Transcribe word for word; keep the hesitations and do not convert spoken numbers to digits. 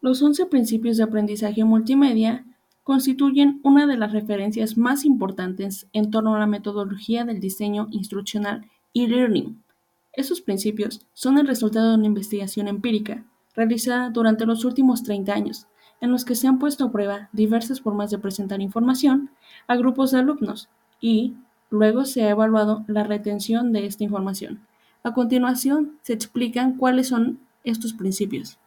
Los once principios de aprendizaje multimedia constituyen una de las referencias más importantes en torno a la metodología del diseño instruccional y learning. Estos principios son el resultado de una investigación empírica realizada durante los últimos treinta años, en los que se han puesto a prueba diversas formas de presentar información a grupos de alumnos y luego se ha evaluado la retención de esta información. A continuación, se explican cuáles son estos principios.